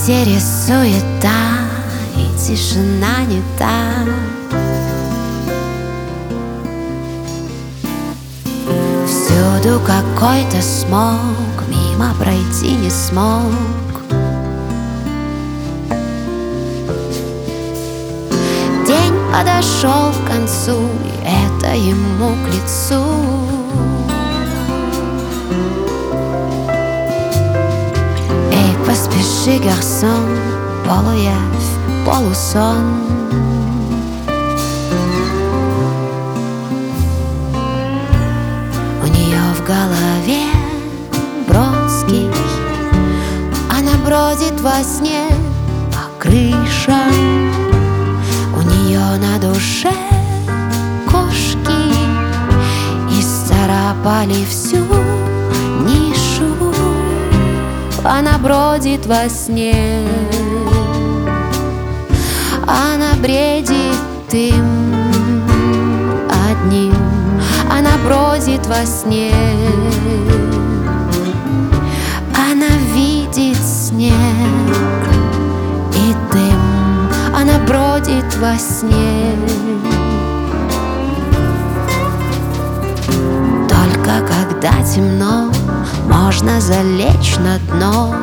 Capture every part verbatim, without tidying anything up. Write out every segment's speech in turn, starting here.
потери, суета и тишина не та. Всюду какой-то смог, мимо пройти не смог. День подошел к концу, и это ему к лицу. Эй, поспеши, гарсон, полуявь, полусон. У нее в голове Бродский, она бродит во сне по крышам. У нее на душе кошки исцарапали всю нишу. Она бродит во сне, она бредит им одним. Она бродит во сне, она видит снег и дым. Она бродит во сне. Только когда темно, можно залечь на дно.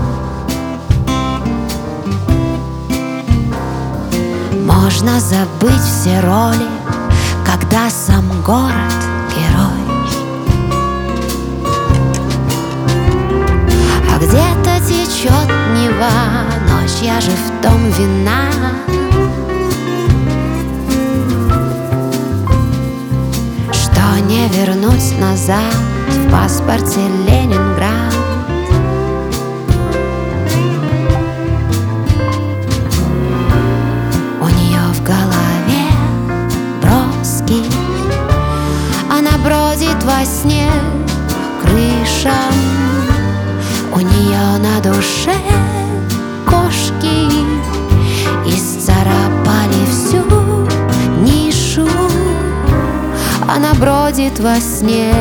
Можно забыть все роли, когда сам город герой. А где-то течет Нева, но чья же в том вина? Что не вернуть назад в паспорте Ленинград. У нее в голове Бродский, она бродит во сне по крышам. У нее на душе кошки исцарапали всю нишу. Она бродит во сне,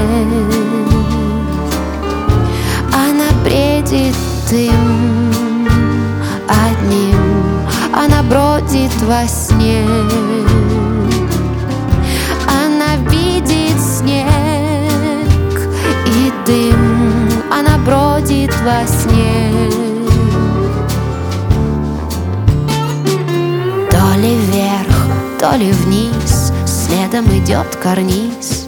она бредит им одним. Она бродит во сне, она видит снег и дым. Она бродит во сне. То ли вверх, то ли вниз, следом идет карниз.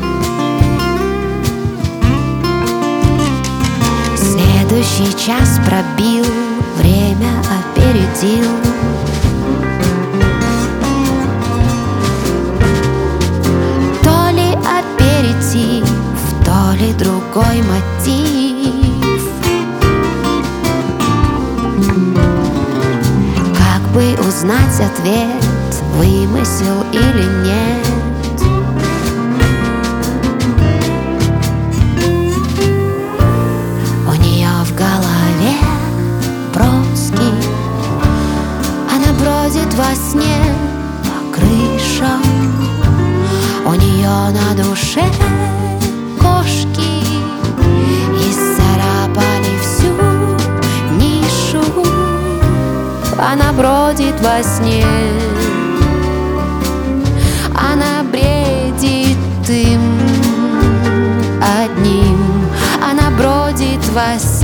Следующий час пробил, время опередил. То ли аперитив, то ли другой мотив. Как бы узнать ответ, вымысел или нет? У нее в голове Бродский, она бродит во сне по крышам. У нее на душе кошки исцарапали всю нишу. Она бродит во сне, она бредит им одним. Она бродит во сне.